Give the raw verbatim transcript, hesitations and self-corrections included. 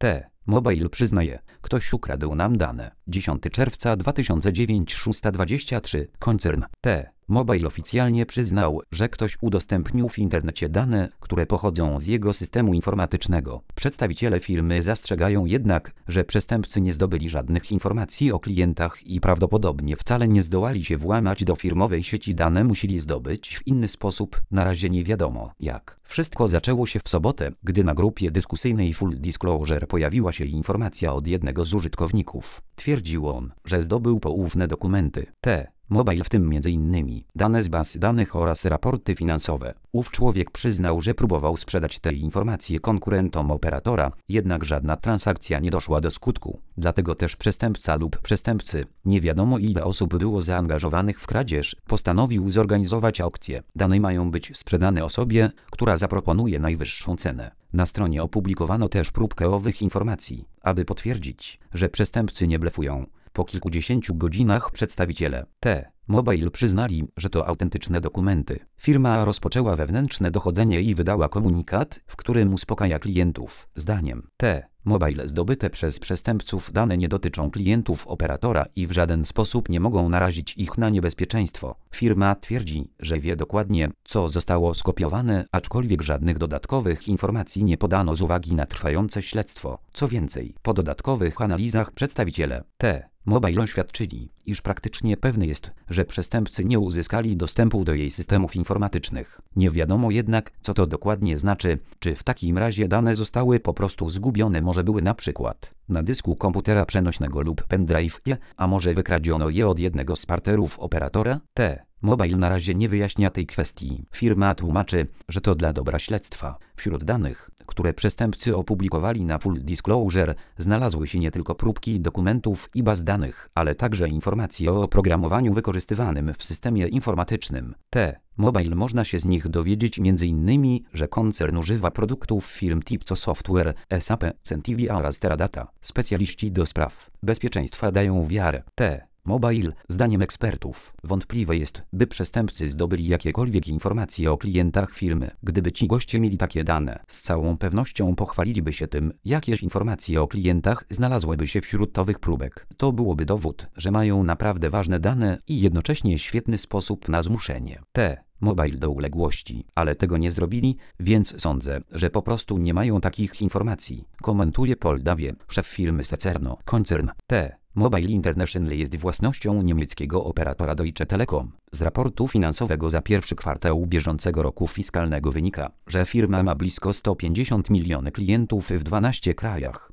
T-Mobile przyznaje, ktoś ukradł nam dane. dziesiątego czerwca dwa tysiące dziewięć, szósta dwadzieścia trzy. Koncern T-Mobile oficjalnie przyznał, że ktoś udostępnił w internecie dane, które pochodzą z jego systemu informatycznego. Przedstawiciele firmy zastrzegają jednak, że przestępcy nie zdobyli żadnych informacji o klientach i prawdopodobnie wcale nie zdołali się włamać do firmowej sieci. Dane musieli zdobyć w inny sposób, na razie nie wiadomo jak. Wszystko zaczęło się w sobotę, gdy na grupie dyskusyjnej Full Disclosure pojawiła się informacja od jednego z użytkowników. Twierdził on, że zdobył poufne dokumenty T-Mobile, w tym między innymi dane z baz danych oraz raporty finansowe. Ów człowiek przyznał, że próbował sprzedać te informacje konkurentom operatora, jednak żadna transakcja nie doszła do skutku. Dlatego też przestępca lub przestępcy, nie wiadomo ile osób było zaangażowanych w kradzież, postanowił zorganizować aukcję. Dane mają być sprzedane osobie, która zaproponuje najwyższą cenę. Na stronie opublikowano też próbkę owych informacji, aby potwierdzić, że przestępcy nie blefują. Po kilkudziesięciu godzinach przedstawiciele T-Mobile przyznali, że to autentyczne dokumenty. Firma rozpoczęła wewnętrzne dochodzenie i wydała komunikat, w którym uspokaja klientów. Zdaniem T-Mobile zdobyte przez przestępców dane nie dotyczą klientów operatora i w żaden sposób nie mogą narazić ich na niebezpieczeństwo. Firma twierdzi, że wie dokładnie, co zostało skopiowane, aczkolwiek żadnych dodatkowych informacji nie podano z uwagi na trwające śledztwo. Co więcej, po dodatkowych analizach przedstawiciele T-Mobile oświadczyli, iż praktycznie pewne jest, że przestępcy nie uzyskali dostępu do jej systemów informatycznych. Nie wiadomo jednak, co to dokładnie znaczy, czy w takim razie dane zostały po prostu zgubione, może były na przykład na dysku komputera przenośnego lub pendrive, a może wykradziono je od jednego z partnerów operatora. T-Mobile na razie nie wyjaśnia tej kwestii. Firma tłumaczy, że to dla dobra śledztwa. Wśród danych, które przestępcy opublikowali na Full Disclosure, znalazły się nie tylko próbki dokumentów i baz danych, ale także informacje o oprogramowaniu wykorzystywanym w systemie informatycznym T-Mobile. Można się z nich dowiedzieć między innymi, że koncern używa produktów firm Tipco Software, S A P, Centivi oraz Teradata. Specjaliści do spraw bezpieczeństwa dają wiarę T-Mobile. Zdaniem ekspertów, wątpliwe jest, by przestępcy zdobyli jakiekolwiek informacje o klientach firmy. Gdyby ci goście mieli takie dane, z całą pewnością pochwaliliby się tym, jakieś informacje o klientach znalazłyby się wśród owych próbek. To byłoby dowód, że mają naprawdę ważne dane i jednocześnie świetny sposób na zmuszenie T-Mobile do uległości, ale tego nie zrobili, więc sądzę, że po prostu nie mają takich informacji, komentuje Paul Dawie, szef firmy Secerno. Koncern T-Mobile International jest własnością niemieckiego operatora Deutsche Telekom. Z raportu finansowego za pierwszy kwartał bieżącego roku fiskalnego wynika, że firma ma blisko sto pięćdziesiąt milionów klientów w dwunastu krajach.